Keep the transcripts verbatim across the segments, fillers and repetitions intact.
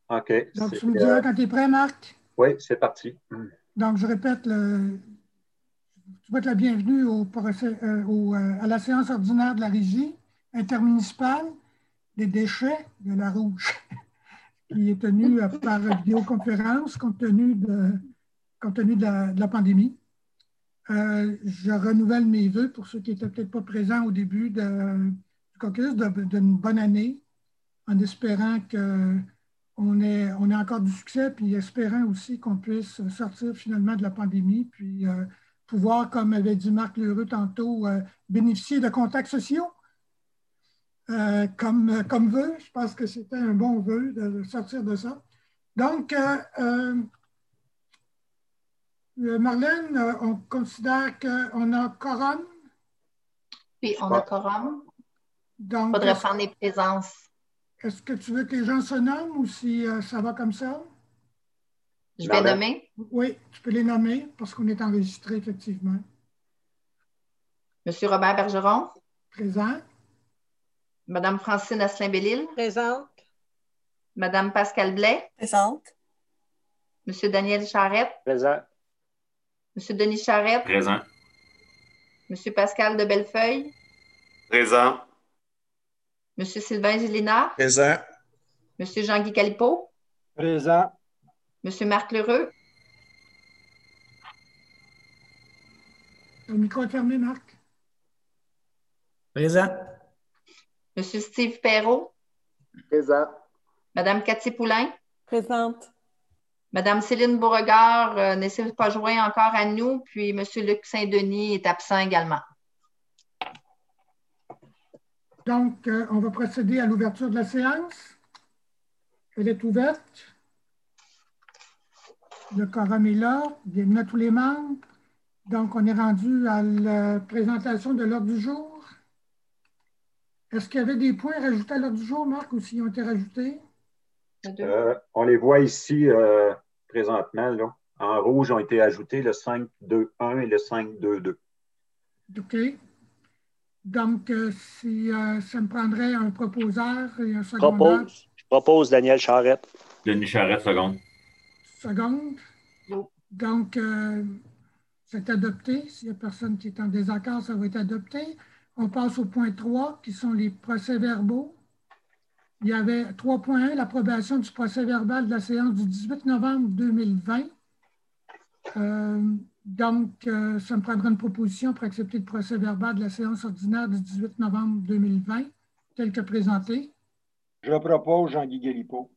OK. Donc, C'est, tu me euh, diras quand tu es prêt, Marc. oui, c'est parti. Donc, je répète, le, je souhaite la bienvenue au procès- euh, au, euh, à la séance ordinaire de la Régie intermunicipale des déchets de la Rouge, qui est tenue euh, par vidéoconférence compte tenu de, compte tenu de la, de la pandémie. Euh, je renouvelle mes vœux pour ceux qui n'étaient peut-être pas présents au début de, du caucus, d'une bonne année, en espérant qu'on ait, on ait encore du succès, puis espérant aussi qu'on puisse sortir finalement de la pandémie, puis euh, pouvoir, comme avait dit Marc Lheureux tantôt, euh, bénéficier de contacts sociaux euh, comme, comme vœu. Je pense que c'était un bon vœu de sortir de ça. Donc, euh, euh, Marlène, on considère qu'on a quorum. Puis, on a quorum. Donc, il faudrait prendre les présences. Est-ce que tu veux que les gens se nomment ou si euh, ça va comme ça? Je vais nommer. Oui, tu peux les nommer parce qu'on est enregistré, effectivement. Monsieur Robert Bergeron. Présent. Madame Francine Asselin-Bellil. Présente. Madame Pascale Blais. Présente. Monsieur Daniel Charette. Présent. Monsieur Denis Charette. Présent. Monsieur Pascal de Bellefeuille. Présent. Monsieur Sylvain Gélinard. Présent. Monsieur Jean-Guy Calipeau. Présent. Monsieur Marc Lheureux. Le micro est fermé, Marc. Présent. Monsieur Steve Perrault. Présent. Madame Cathy Poulain. Présente. Madame Céline Beauregard euh, ne s'est pas joint encore à nous, puis Monsieur Luc Saint-Denis est absent également. Donc, euh, on va procéder à l'ouverture de la séance. Elle est ouverte. Le quorum est là. Bienvenue à tous les membres. Donc, on est rendu à la présentation de l'ordre du jour. Est-ce qu'il y avait des points rajoutés à l'ordre du jour, Marc, ou s'ils ont été rajoutés? Euh, on les voit ici euh, présentement. Là. En rouge ont été ajoutés le cinq deux un et le cinq deux deux. OK. Donc, euh, si euh, ça me prendrait un proposeur et un secondeur. Propose. Je propose Daniel Charette. Denis Charette, seconde. Seconde. Donc, euh, c'est adopté. S'il n'y a personne qui est en désaccord, ça va être adopté. On passe au point trois, qui sont les procès-verbaux. Il y avait trois point un, l'approbation du procès-verbal de la séance du dix-huit novembre deux mille vingt. Euh, donc, euh, ça me prendra une proposition pour accepter le procès-verbal de la séance ordinaire du dix-huit novembre deux mille vingt, tel que présenté. Je propose Jean-Guy Guélipeau.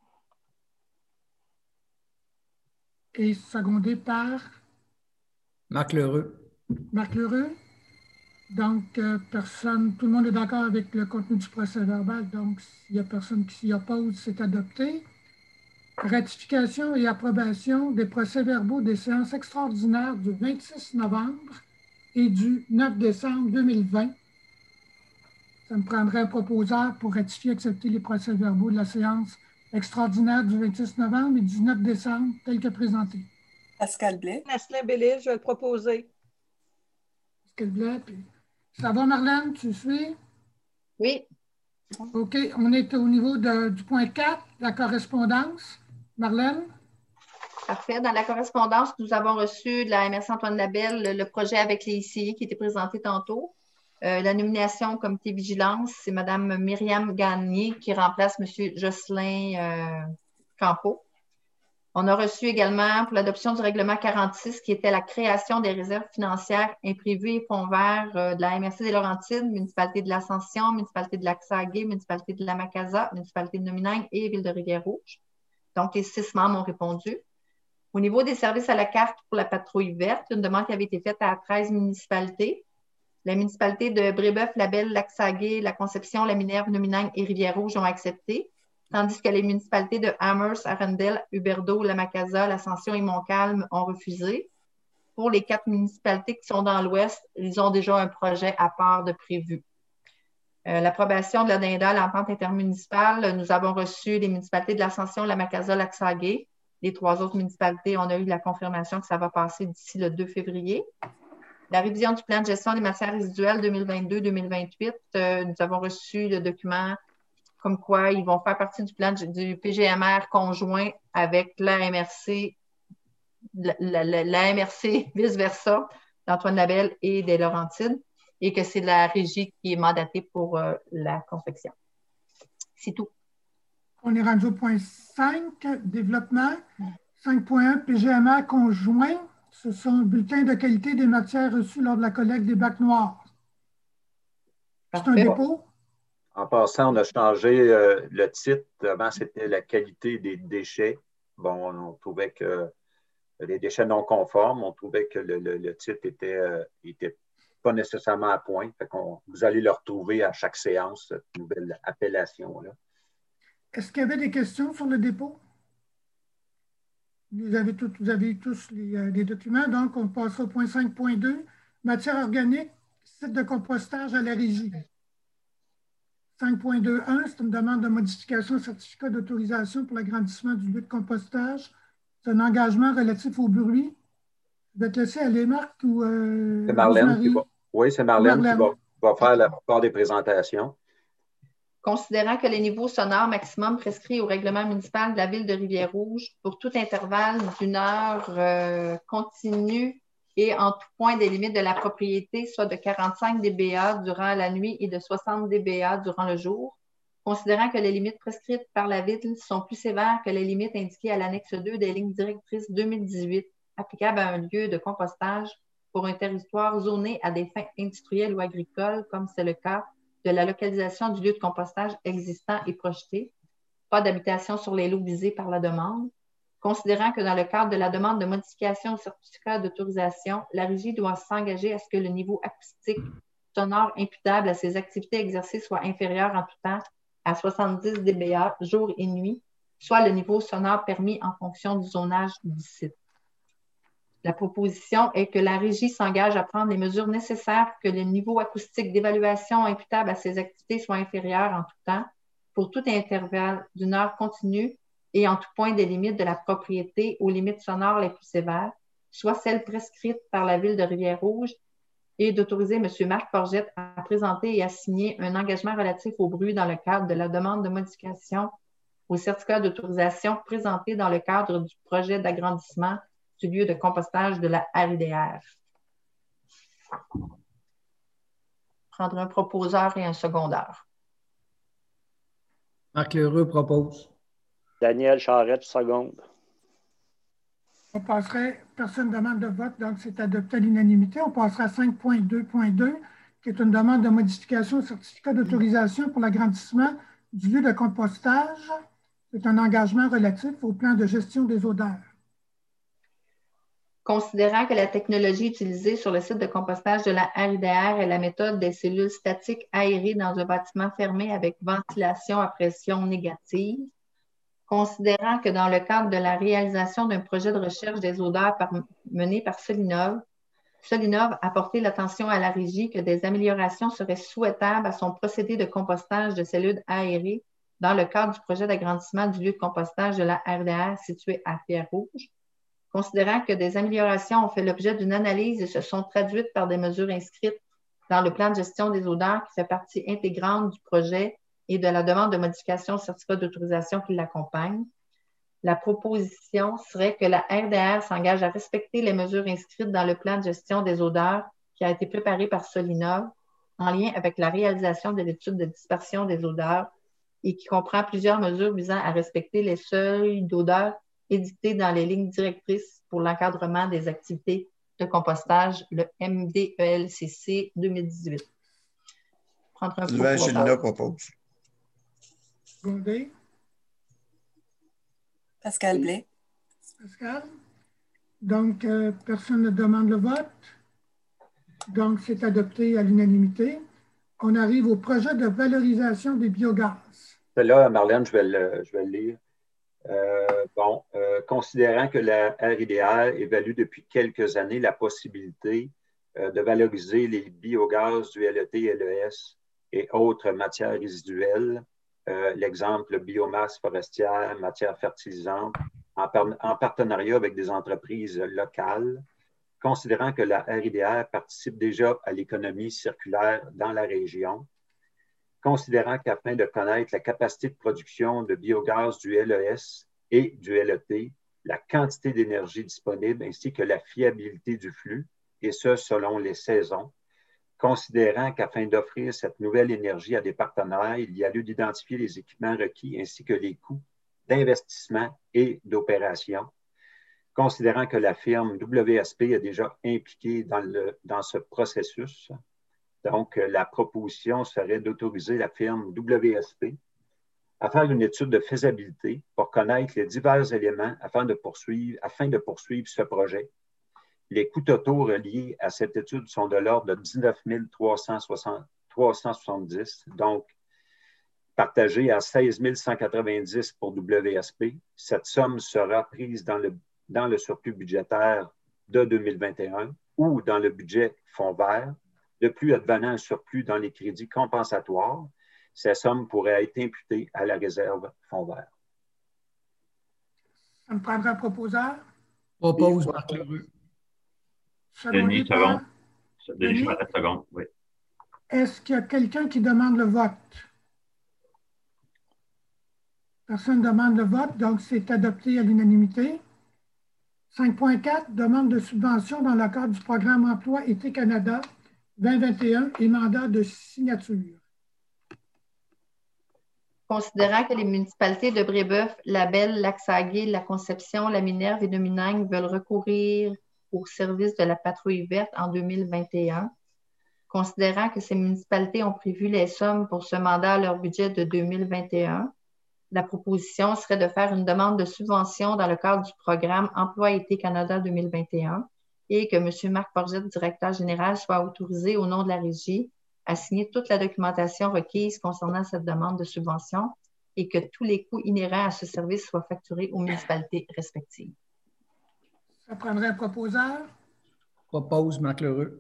Et secondé par Marc Lheureux. Marc Lheureux. Donc, euh, personne, tout le monde est d'accord avec le contenu du procès-verbal. Donc, s'il n'y a personne qui s'y oppose, c'est adopté. Ratification et approbation des procès-verbaux des séances extraordinaires du vingt-six novembre et du neuf décembre deux mille vingt. Ça me prendrait un proposeur pour ratifier et accepter les procès-verbaux de la séance extraordinaire du vingt-six novembre et du neuf décembre, tel que présenté. Pascal Blais. Asselin-Bellil, je vais le proposer. Pascal Blais, puis... Ça va, Marlène, tu suis? Oui. OK, on est au niveau de, du point quatre, la correspondance. Marlène? Parfait. Dans la correspondance, nous avons reçu de la M R C Antoine Labelle le, le projet avec les I C I qui était présenté tantôt. Euh, la nomination au comité vigilance, c'est Mme Myriam Gagné qui remplace M. Jocelyn euh, Campeau. On a reçu également pour l'adoption du règlement quarante-six qui était la création des réserves financières imprévues et fonds verts euh, de la M R C des Laurentides, municipalité de l'Ascension, municipalité de Lac-Saguet, municipalité de la Macasa, municipalité de Nominagne et ville de Rivière-Rouge. Donc, les six membres ont répondu. Au niveau des services à la carte pour la patrouille verte, une demande qui avait été faite à treize municipalités. La municipalité de Brébeuf, Labelle, Lac-Saguet, La Conception, La Minerve, Nominagne et Rivière-Rouge ont accepté, tandis que les municipalités de Amherst, Arundel, Huberdeau, La Macasa, l'Ascension et Montcalm ont refusé. Pour les quatre municipalités qui sont dans l'Ouest, ils ont déjà un projet à part de prévu. Euh, L'approbation de la D I N D A, l'entente intermunicipale, nous avons reçu les municipalités de l'Ascension, La Macasa, Lac-Saguet. Les trois autres municipalités, on a eu la confirmation que ça va passer d'ici le deux février. La révision du plan de gestion des matières résiduelles deux mille vingt-deux deux mille vingt-huit, euh, nous avons reçu le document comme quoi ils vont faire partie du plan du P G M R conjoint avec l'A M R C, l'A M R C vice-versa, d'Antoine Labelle et des Laurentides, et que c'est la régie qui est mandatée pour euh, la confection. C'est tout. On est rendu au point cinq, développement. cinq point un, P G M R conjoint. Ce sont bulletins de qualité des matières reçues lors de la collecte des bacs noirs. C'est un dépôt? En passant, on a changé euh, le titre. Avant, c'était la qualité des déchets. Bon, on trouvait que les déchets non conformes, on trouvait que le, le, le titre était, euh, était pas nécessairement à point. Fait qu'on, vous allez le retrouver à chaque séance, cette nouvelle appellation-là. Est-ce qu'il y avait des questions sur le dépôt? Vous avez, tout, vous avez tous les, euh, les documents. Donc, on passe au point cinq point deux. Matière organique, site de compostage à la régie. cinq point deux un, c'est une demande de modification certificat d'autorisation pour l'agrandissement du lieu de compostage. C'est un engagement relatif au bruit. Je vais te laisser aller, Marc, ou euh, c'est Marlène qui va. Oui, c'est Marlène, Marlène qui va, va faire la plupart des présentations. Considérant que les niveaux sonores maximum prescrits au règlement municipal de la ville de Rivière-Rouge pour tout intervalle d'une heure euh, continue et en tout point des limites de la propriété, soit de quarante-cinq décibels durant la nuit et de soixante décibels durant le jour, considérant que les limites prescrites par la ville sont plus sévères que les limites indiquées à l'annexe deux des lignes directrices deux mille dix-huit applicables à un lieu de compostage pour un territoire zoné à des fins industrielles ou agricoles, comme c'est le cas de la localisation du lieu de compostage existant et projeté, pas d'habitation sur les lots visés par la demande, considérant que dans le cadre de la demande de modification au certificat d'autorisation, la régie doit s'engager à ce que le niveau acoustique sonore imputable à ces activités exercées soit inférieur en tout temps à soixante-dix décibels jour et nuit, soit le niveau sonore permis en fonction du zonage du site. La proposition est que la régie s'engage à prendre les mesures nécessaires pour que le niveau acoustique d'évaluation imputable à ces activités soit inférieur en tout temps pour tout intervalle d'une heure continue et en tout point des limites de la propriété aux limites sonores les plus sévères, soit celles prescrites par la ville de Rivière-Rouge, et d'autoriser M. Marc Forgette à présenter et à signer un engagement relatif au bruit dans le cadre de la demande de modification au certificat d'autorisation présenté dans le cadre du projet d'agrandissement du lieu de compostage de la R I D R. Prendre un proposeur et un secondeur. Marc Lheureux propose. Daniel Charette, seconde. On passerait, personne ne demande de vote, donc c'est adopté à l'unanimité. On passera à cinq point deux point deux, qui est une demande de modification au certificat d'autorisation pour l'agrandissement du lieu de compostage. C'est un engagement relatif au plan de gestion des odeurs. Considérant que la technologie utilisée sur le site de compostage de la R I D R est la méthode des cellules statiques aérées dans un bâtiment fermé avec ventilation à pression négative, considérant que dans le cadre de la réalisation d'un projet de recherche des odeurs par, mené par Solinov, Solinov a porté l'attention à la régie que des améliorations seraient souhaitables à son procédé de compostage de cellules aérées dans le cadre du projet d'agrandissement du lieu de compostage de la R I D R situé à Rivière-Rouge, considérant que des améliorations ont fait l'objet d'une analyse et se sont traduites par des mesures inscrites dans le plan de gestion des odeurs qui fait partie intégrante du projet et de la demande de modification au certificat d'autorisation qui l'accompagne. La proposition serait que la R D R s'engage à respecter les mesures inscrites dans le plan de gestion des odeurs qui a été préparé par Solinov en lien avec la réalisation de l'étude de dispersion des odeurs et qui comprend plusieurs mesures visant à respecter les seuils d'odeurs édictés dans les lignes directrices pour l'encadrement des activités de compostage, le M D E L C C deux mille dix-huit. Prendre un Sylvain Chilina propose. Gondé. Pascal Blais. Pascal. Donc, euh, personne ne demande le vote. Donc, c'est adopté à l'unanimité. On arrive au projet de valorisation des biogaz. Là, Marlène, je vais le, je vais le lire. Euh, bon, euh, considérant que la R I D R évalue depuis quelques années la possibilité euh, de valoriser les biogaz du L E T, L E S et autres matières résiduelles, euh, l'exemple biomasse forestière, matières fertilisantes, en, par en partenariat avec des entreprises locales, considérant que la R I D R participe déjà à l'économie circulaire dans la région, considérant qu'afin de connaître la capacité de production de biogaz du L E S et du L E T, la quantité d'énergie disponible ainsi que la fiabilité du flux, et ce, selon les saisons, considérant qu'afin d'offrir cette nouvelle énergie à des partenaires, il y a lieu d'identifier les équipements requis ainsi que les coûts d'investissement et d'opération, considérant que la firme W S P est déjà impliquée dans, le, dans ce processus. Donc, la proposition serait d'autoriser la firme W S P à faire une étude de faisabilité pour connaître les divers éléments afin de poursuivre, afin de poursuivre ce projet. Les coûts totaux reliés à cette étude sont de l'ordre de dix-neuf mille trois cent soixante-dix, donc partagés à seize mille cent quatre-vingt-dix pour W S P. Cette somme sera prise dans le, dans le surplus budgétaire de deux mille vingt et un ou dans le budget fonds vert. De plus, advenant un surplus dans les crédits compensatoires, ces sommes pourraient être imputées à la réserve fonds vert. Ça me prendra un proposeur. Propose Marc Leroux. Denis, seconde. Denis Charette, seconde, oui. Est-ce qu'il y a quelqu'un qui demande le vote? Personne ne demande le vote, donc c'est adopté à l'unanimité. cinq point quatre, demande de subvention dans le cadre du programme Emploi Été Canada vingt vingt et un et mandat de signature. Considérant que les municipalités de Brébeuf, Labelle, Lac-Saguet, La Conception, La Minerve et de Minagne veulent recourir au service de la patrouille verte en deux mille vingt et un, considérant que ces municipalités ont prévu les sommes pour ce mandat à leur budget de deux mille vingt et un, la proposition serait de faire une demande de subvention dans le cadre du programme Emploi-Été Canada deux mille vingt et un et que M. Marc Forgette, directeur général, soit autorisé au nom de la Régie à signer toute la documentation requise concernant cette demande de subvention et que tous les coûts inhérents à ce service soient facturés aux municipalités respectives. Ça prendrait un proposeur. Propose Marc Leroux.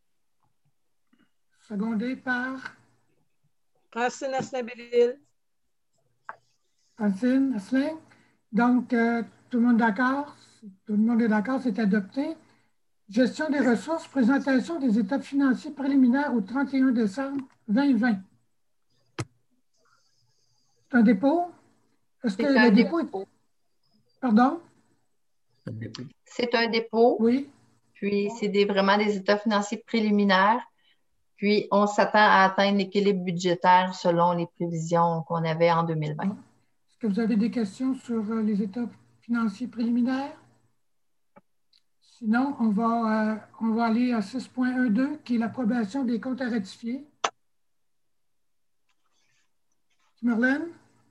Secondé par Francine Asselin-Bellil. Francine Asselin. Donc, euh, tout le monde d'accord? Tout le monde est d'accord, c'est adopté. Gestion des ressources, présentation des états financiers préliminaires au trente et un décembre deux mille vingt. C'est un dépôt? Est-ce que le dépôt est... Pardon? C'est un dépôt. Oui. Puis, c'est des, vraiment des états financiers préliminaires. Puis, on s'attend à atteindre l'équilibre budgétaire selon les prévisions qu'on avait en deux mille vingt. Est-ce que vous avez des questions sur les états financiers préliminaires? Sinon, on va, euh, on va aller à six point un deux, qui est l'approbation des comptes à ratifier. Marlène?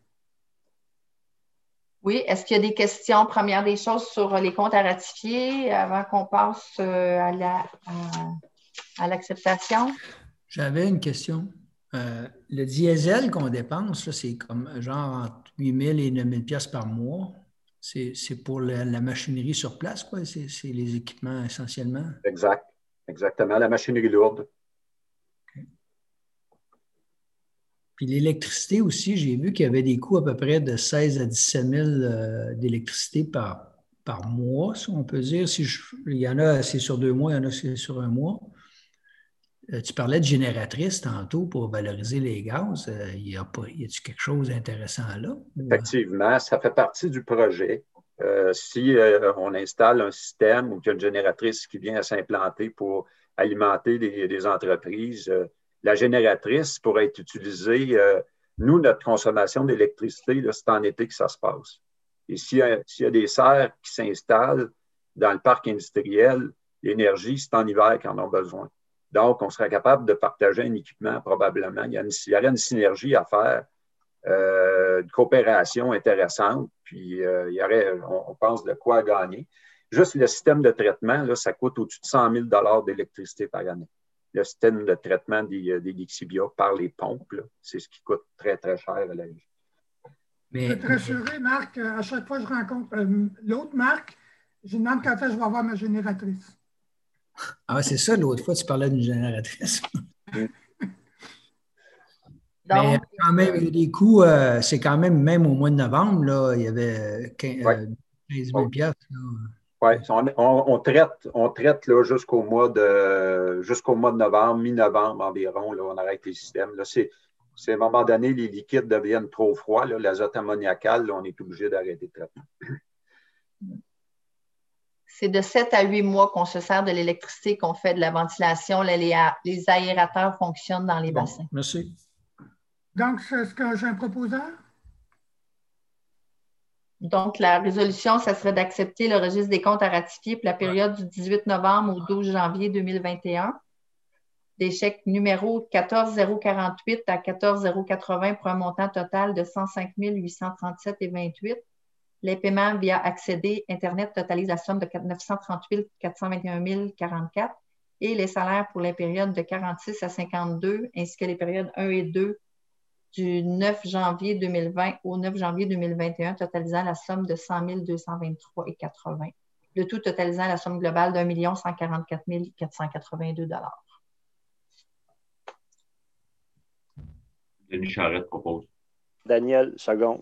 Oui, est-ce qu'il y a des questions, première des choses, sur les comptes à ratifier avant qu'on passe euh, à la, à, à l'acceptation? J'avais une question. Euh, le diesel qu'on dépense, là, c'est comme genre entre huit mille et neuf mille piastres par mois. C'est, c'est pour la, la machinerie sur place, quoi? C'est, c'est les équipements essentiellement? Exact. Exactement. La machinerie lourde. Okay. Puis l'électricité aussi, j'ai vu qu'il y avait des coûts à peu près de seize à dix-sept mille euh, d'électricité par, par mois, si on peut dire. Si je, il y en a, c'est sur deux mois, il y en a, c'est sur un mois. Euh, tu parlais de génératrice tantôt pour valoriser les gaz. Euh, il y a pas, y a-t-il quelque chose d'intéressant là? Effectivement, ça fait partie du projet. Euh, si euh, on installe un système ou qu'il y a une génératrice qui vient à s'implanter pour alimenter des, des entreprises, euh, la génératrice pourrait être utilisée. Euh, nous, notre consommation d'électricité, là, c'est en été que ça se passe. Et s'il y a, s'il y a des serres qui s'installent dans le parc industriel, l'énergie, c'est en hiver qu'ils en ont besoin. Donc, on serait capable de partager un équipement probablement. Il y, a une, il y aurait une synergie à faire, euh, une coopération intéressante, puis euh, il y aurait, on, on pense, de quoi gagner. Juste le système de traitement, là, ça coûte au-dessus de cent mille dollars d'électricité par année. Le système de traitement des, des Lixibia par les pompes, là, c'est ce qui coûte très, très cher à la vie. Mais, je peux te rassurer, Marc, à chaque fois que je rencontre euh, l'autre Marc, je lui demande quand est-ce que je vais avoir ma génératrice. Ah, c'est ça, l'autre fois, tu parlais d'une génératrice. Donc, mais quand même, il y a des coûts, euh, c'est quand même, même au mois de novembre, là, il y avait quinze mille piastres. Oui, on, on, on traite, on traite là, jusqu'au mois de jusqu'au mois de novembre, mi-novembre environ, là, on arrête les systèmes. Là, c'est, si à un moment donné, les liquides deviennent trop froids, là, l'azote ammoniacal, là, on est obligé d'arrêter le traitement. C'est de sept à huit mois qu'on se sert de l'électricité, qu'on fait de la ventilation. Là, les, les aérateurs fonctionnent dans les Bon, bassins. merci. Donc, est-ce que j'ai un proposeur? Donc, la résolution, ça serait d'accepter le registre des comptes à ratifier pour la période du dix-huit novembre au douze janvier deux mille vingt et un. Des chèques numéro quatorze zéro quarante-huit à quatorze zéro quatre-vingts pour un montant total de cent cinq mille huit cent trente-sept virgule vingt-huit. Les paiements via accéder Internet totalisent la somme de neuf cent trente-huit quatre cent vingt et un mille quarante-quatre et les salaires pour les périodes de quarante-six à cinquante-deux ainsi que les périodes un et deux du neuf janvier deux mille vingt au neuf janvier deux mille vingt et un totalisant la somme de cent mille deux cent vingt-trois virgule quatre-vingts. Le tout totalisant la somme globale d'un million cent quarante-quatre mille quatre cent quatre-vingt-deux dollars. Denis Charette propose. Daniel, second.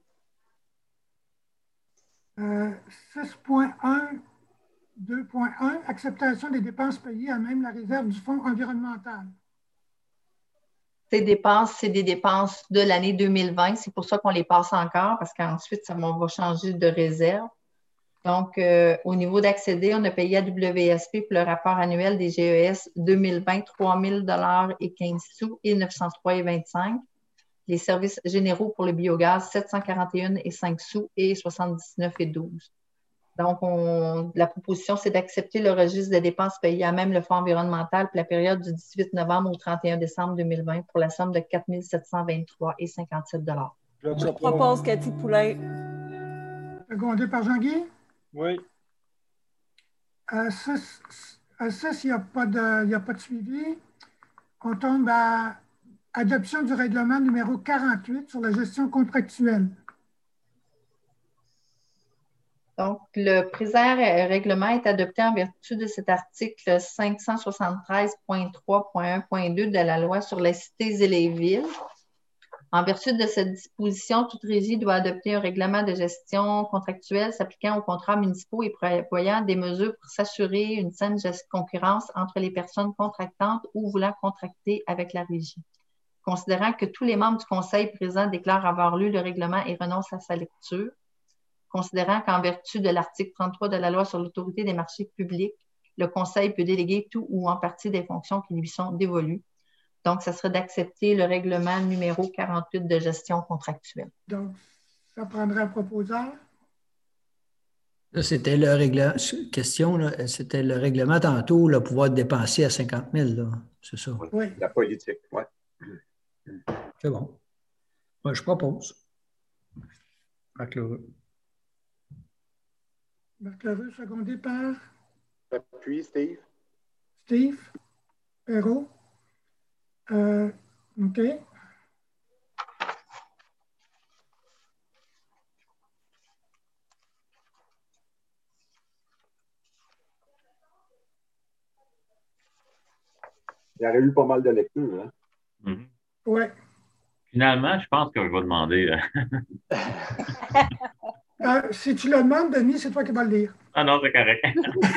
Euh, six point un, deux point un, acceptation des dépenses payées à même la réserve du Fonds environnemental. Ces dépenses, c'est des dépenses de l'année deux mille vingt. C'est pour ça qu'on les passe encore, parce qu'ensuite, ça, on va changer de réserve. Donc, euh, au niveau d'accéder, on a payé à W S P pour le rapport annuel des G E S deux mille vingt, trois mille dollars et quinze sous et neuf cent trois virgule vingt-cinq. Les services généraux pour le biogaz, sept cent quarante et un et cinq sous et soixante-dix-neuf et douze. Donc, on, la proposition, c'est d'accepter le registre des dépenses payées à même le Fonds environnemental pour la période du dix-huit novembre au trente et un décembre deux mille vingt pour la somme de quatre mille sept cent vingt-trois et cinquante-sept dollars. Je propose Cathy Poulain. Secondé par Jean-Guy. Oui. À six, il n'y a, a pas de suivi. On tombe à adoption du règlement numéro quarante-huit sur la gestion contractuelle. Donc, le présent règlement est adopté en vertu de cet article cinq cent soixante-treize point trois point un point deux de la loi sur les cités et les villes. En vertu de cette disposition, toute régie doit adopter un règlement de gestion contractuelle s'appliquant aux contrats municipaux et prévoyant des mesures pour s'assurer une saine concurrence entre les personnes contractantes ou voulant contracter avec la régie. Considérant que tous les membres du conseil présents déclarent avoir lu le règlement et renoncent à sa lecture, considérant qu'en vertu de l'article trente-trois de la loi sur l'autorité des marchés publics, le conseil peut déléguer tout ou en partie des fonctions qui lui sont dévolues. Donc, ça serait d'accepter le règlement numéro quarante-huit de gestion contractuelle. Donc, ça prendrait un proposeur. C'était le règlement. Question, là, c'était le règlement tantôt, le pouvoir de dépenser à cinquante mille, là. C'est ça. Oui. La politique, oui. C'est bon. Moi, je propose. Marc Lheureux. Marc Lheureux, secondé par Appuie, Steve. Steve Perrault. Euh, OK. Il y aurait eu pas mal de lectures. Hein? Mm-hmm. Oui. Finalement, je pense que je vais demander. euh, si tu le demandes, Denis, c'est toi qui vas le lire. Ah non, c'est correct.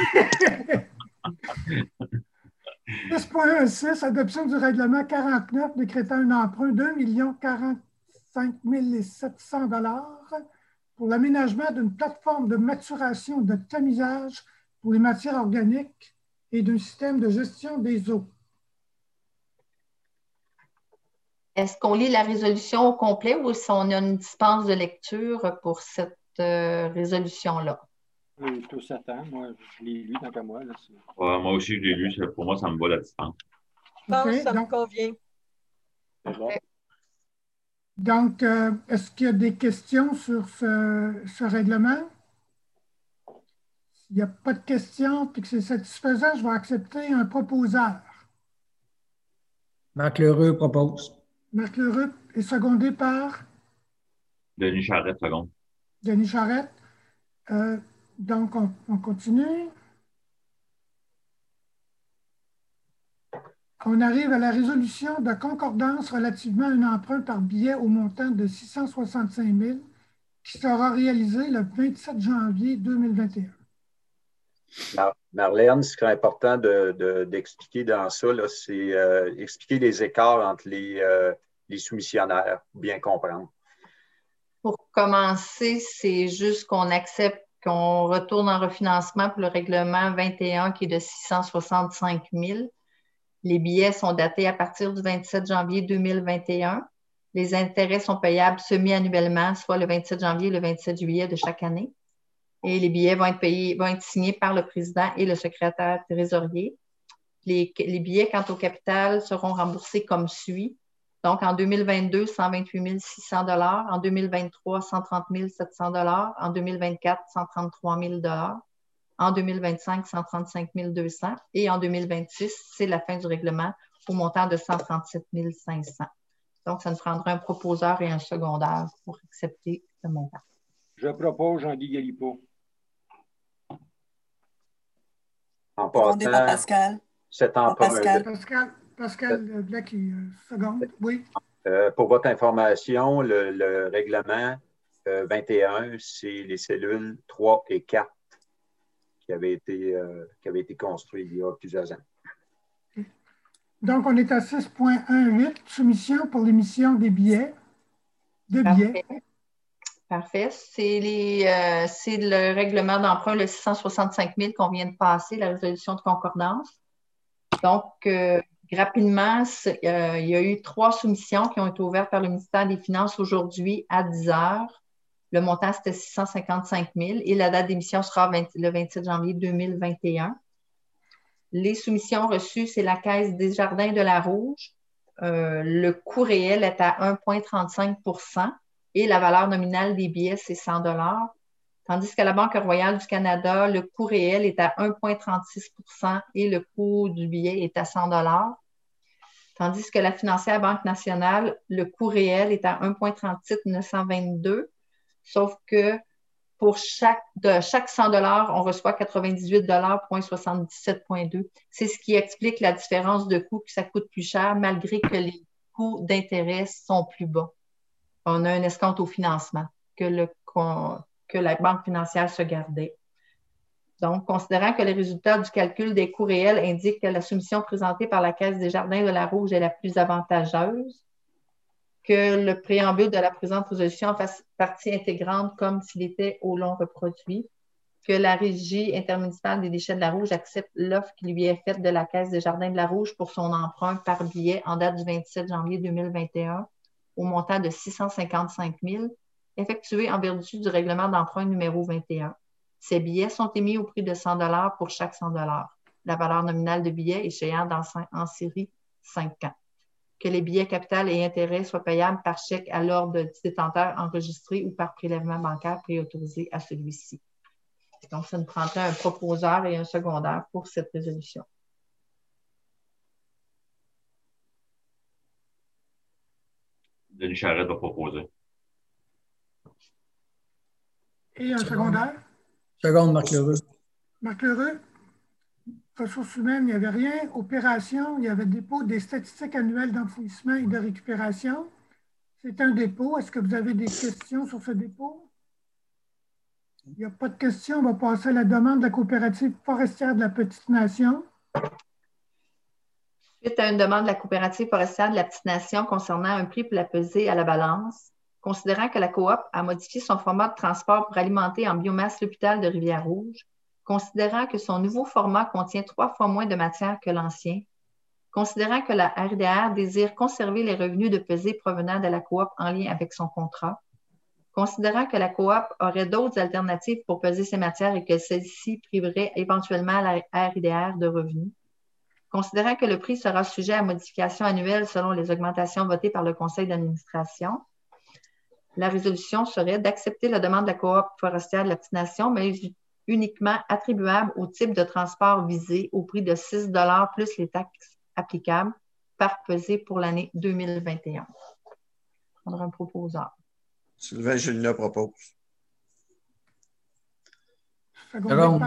six point six, adoption du règlement quarante-neuf décrétant un emprunt d'un million quarante-cinq mille sept cents dollars pour l'aménagement d'une plateforme de maturation de tamisage pour les matières organiques et d'un système de gestion des eaux. Est-ce qu'on lit la résolution au complet ou si on a une dispense de lecture pour cette euh, résolution-là? Oui, tout s'attend. Moi, je l'ai lu tant qu'à moi. Là, ouais, moi aussi, je l'ai lu. Pour moi, ça me va la distance. Je pense Okay, que ça donc, me convient. C'est bon. Donc, euh, est-ce qu'il y a des questions sur ce, ce règlement? S'il n'y a pas de questions et que c'est satisfaisant, je vais accepter un proposeur. Marc Lheureux propose. Marc Lheureux est secondé par Denis Charette, seconde. Denis Charette. Euh, donc, on, on continue. On arrive à la résolution de concordance relativement à un emprunt par billet au montant de six cent soixante-cinq mille qui sera réalisé le vingt-sept janvier deux mille vingt et un. Mar Marlène, ce qui est important d'expliquer de, de, dans ça, c'est euh, expliquer les écarts entre les, euh, les soumissionnaires, bien comprendre. Pour commencer, c'est juste qu'on accepte qu'on retourne en refinancement pour le règlement vingt et un qui est de six cent soixante-cinq mille. Les billets sont datés à partir du vingt-sept janvier deux mille vingt et un. Les intérêts sont payables semi-annuellement, soit le vingt-sept janvier et le vingt-sept juillet de chaque année. Et les billets vont être payés, vont être signés par le président et le secrétaire trésorier. Les, les billets, quant au capital, seront remboursés comme suit. Donc, en deux mille vingt-deux, cent vingt-huit mille six cents dollars. En deux mille vingt-trois, cent trente mille sept cents dollars. En deux mille vingt-quatre, cent trente-trois mille dollars. En deux mille vingt-cinq, cent trente-cinq mille deux cents. Et en deux mille vingt-six, c'est la fin du règlement au montant de cent trente-sept mille cinq cents. Donc, ça nous prendra un proposeur et un secondaire pour accepter ce montant. Je propose Jean-Guy Galipeau. En Demandé par passant, Pascal. cet Par emprunt, Pascal. Pascal, Pascal Blais qui euh, seconde, oui. euh, pour votre information, le, le règlement euh, vingt et un, c'est les cellules trois et quatre qui avaient été, euh, qui avaient été construites il y a plusieurs années. Donc, on est à six point dix-huit, soumission pour l'émission des billets, de billets. Parfait. Parfait. C'est les, euh, c'est le règlement d'emprunt, le six cent soixante-cinq mille qu'on vient de passer, la résolution de concordance. Donc, euh, rapidement, euh, il y a eu trois soumissions qui ont été ouvertes par le ministère des Finances aujourd'hui à dix heures. Le montant, c'était six cent cinquante-cinq mille et la date d'émission sera vingt, le vingt-sept janvier deux mille vingt et un. Les soumissions reçues, c'est la Caisse Desjardins de la Rouge. Euh, le coût réel est à un virgule trente-cinq pour cent et la valeur nominale des billets, c'est cent dollars. Tandis qu'à la Banque royale du Canada, le coût réel est à un virgule trente-six pour cent et le coût du billet est à cent dollars. Tandis que la financière Banque nationale, le coût réel est à un virgule trente-sept neuf cent vingt-deux, sauf que pour chaque, de chaque cent dollars, on reçoit quatre-vingt-dix-huit dollars soixante-dix-sept virgule deux. C'est ce qui explique la différence de coût, que ça coûte plus cher, malgré que les coûts d'intérêt sont plus bas. On a un escompte au financement que, le, que la banque financière se gardait. Donc, considérant que les résultats du calcul des coûts réels indiquent que la soumission présentée par la Caisse Desjardins de la Rouge est la plus avantageuse, que le préambule de la présente résolution en fasse partie intégrante comme s'il était au long reproduit, que la Régie intermunicipale des déchets de la Rouge accepte l'offre qui lui est faite de la Caisse Desjardins de la Rouge pour son emprunt par billet en date du vingt-sept janvier deux mille vingt et un au montant de six cent cinquante-cinq mille, effectué en vertu du règlement d'emprunt numéro vingt et un. Ces billets sont émis au prix de cent dollars pour chaque cent dollars. La valeur nominale de billets échéant dans, en série cinq ans. Que les billets capital et intérêts soient payables par chèque à l'ordre du détenteur enregistré ou par prélèvement bancaire préautorisé à celui-ci. Donc, ça nous prendrait un proposeur et un secondaire pour cette résolution. Denis Charette va proposer. Et un secondaire? Seconde, Marc Lheureux. Marc Lheureux? Ressources humaines, il n'y avait rien. Opération, il y avait dépôt des statistiques annuelles d'enfouissement et de récupération. C'est un dépôt. Est-ce que vous avez des questions sur ce dépôt? Il n'y a pas de questions. On va passer à la demande de la coopérative forestière de la Petite Nation. Suite à une demande de la coopérative forestière de la Petite Nation concernant un prix pour la pesée à la balance, considérant que la coop a modifié son format de transport pour alimenter en biomasse l'hôpital de Rivière-Rouge, considérant que son nouveau format contient trois fois moins de matière que l'ancien, considérant que la R I D R désire conserver les revenus de pesée provenant de la coop en lien avec son contrat, considérant que la coop aurait d'autres alternatives pour peser ses matières et que celle-ci priverait éventuellement la R I D R de revenus, considérant que le prix sera sujet à modification annuelle selon les augmentations votées par le conseil d'administration, la résolution serait d'accepter la demande de la coop forestière de la Petite Nation, mais uniquement attribuable au type de transport visé au prix de six dollars plus les taxes applicables par pesée pour l'année deux mille vingt et un. On aura un proposeur. Sylvain Julien propose. Seconde.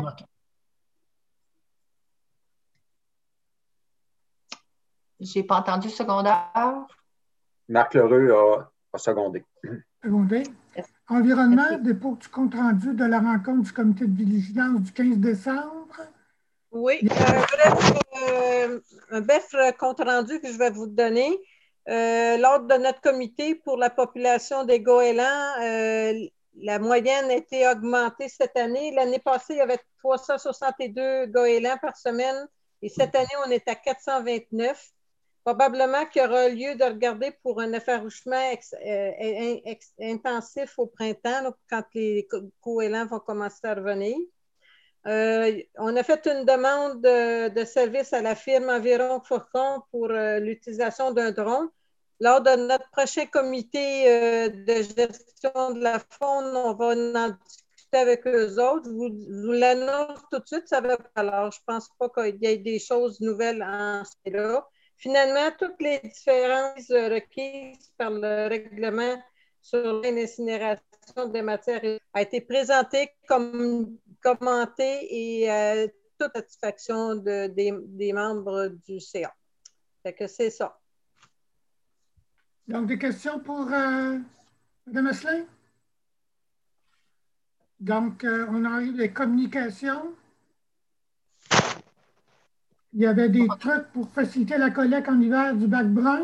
Je n'ai pas entendu secondaire. Marc Lheureux a, a secondé. Secondé. Environnement, dépôt du compte rendu de la rencontre du comité de vigilance du quinze décembre. Oui, un bref, euh, un bref compte rendu que je vais vous donner. euh, lors de notre comité pour la population des goélands, euh, la moyenne a été augmentée cette année. L'année passée, il y avait trois cent soixante-deux goélands par semaine et cette année, on est à quatre cent vingt-neuf. Probablement qu'il y aura lieu de regarder pour un effarouchement ex, euh, ex, intensif au printemps, là, quand les goélands vont commencer à revenir. Euh, on a fait une demande de, de service à la firme Environ Faucon pour euh, l'utilisation d'un drone. Lors de notre prochain comité euh, de gestion de la faune, on va en discuter avec eux autres. Je vous, je vous l'annonce tout de suite, ça va pas. Alors, je ne pense pas qu'il y ait des choses nouvelles en ce là. Finalement, toutes les différences requises par le règlement sur l'incinération des matières a été présentée, comme commentée et euh, toute satisfaction de, des, des membres du C A. Fait que c'est ça. Donc, des questions pour euh, Mme Asselin? Donc, euh, on a eu des communications. Il y avait des trucs pour faciliter la collecte en hiver du bac brun.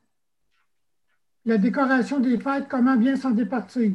La décoration des fêtes, comment bien s'en départir?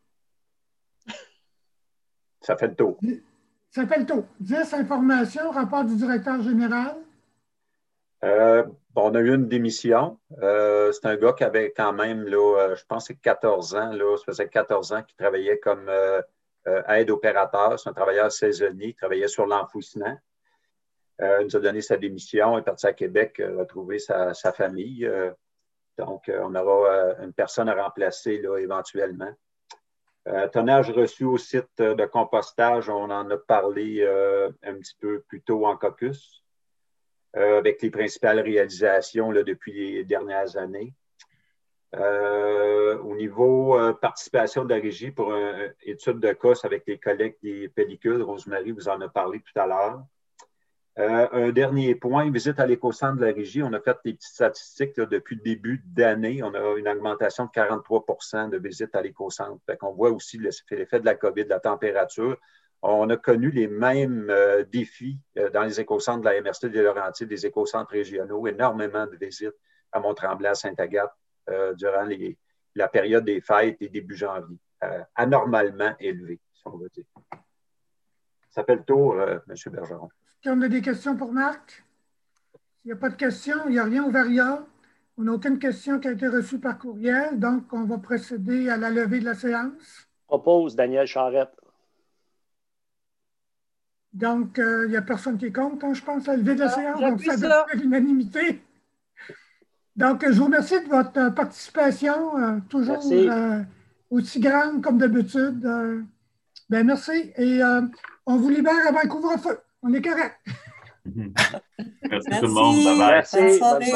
Ça fait le tour. Ça fait le tour. dix informations, rapport du directeur général. Euh, bon, on a eu une démission. Euh, c'est un gars qui avait quand même, là, je pense, quatorze ans. Là, ça faisait quatorze ans qu'il travaillait comme euh, euh, aide opérateur. C'est un travailleur saisonnier. Il travaillait sur l'enfouissement. Euh, il nous a donné sa démission. Il est parti à Québec euh, retrouver sa, sa famille. Euh, donc, euh, on aura euh, une personne à remplacer là, éventuellement. Euh, tonnage reçu au site de compostage, on en a parlé euh, un petit peu plus tôt en caucus, euh, avec les principales réalisations là, depuis les dernières années. Euh, au niveau euh, participation de la régie pour une étude de cas avec les collectes des pellicules, Rosemary vous en a parlé tout à l'heure. Euh, un dernier point, visite à l'éco-centre de la régie. On a fait des petites statistiques là, depuis le début d'année. On a une augmentation de quarante-trois pour cent de visites à l'éco-centre. Fait qu'on voit aussi l'effet de la COVID, de la température. On a connu les mêmes euh, défis euh, dans les éco-centres de la M R C des Laurentides, des éco-centres régionaux, énormément de visites à Mont-Tremblant, à Sainte-Agathe euh, durant les, la période des fêtes et début janvier. Euh, anormalement élevé, si on veut dire. Ça fait le tour, euh, M. Bergeron. Est-ce qu'on a des questions pour Marc? S'il n'y a pas de questions, il n'y a rien au Varia. On n'a aucune question qui a été reçue par courriel, donc on va procéder à la levée de la séance. Propose Daniel Charette. Donc, euh, il n'y a personne qui compte, hein, je pense, à la levée de la Ah, séance, donc ça ça. doit être l'unanimité. Donc, je vous remercie de votre participation, euh, toujours euh, aussi grande comme d'habitude. Euh, ben, merci, et euh, on vous libère avant le couvre-feu. On est correct. Merci, Merci tout le monde. Bye bye. Merci. Bonne soirée.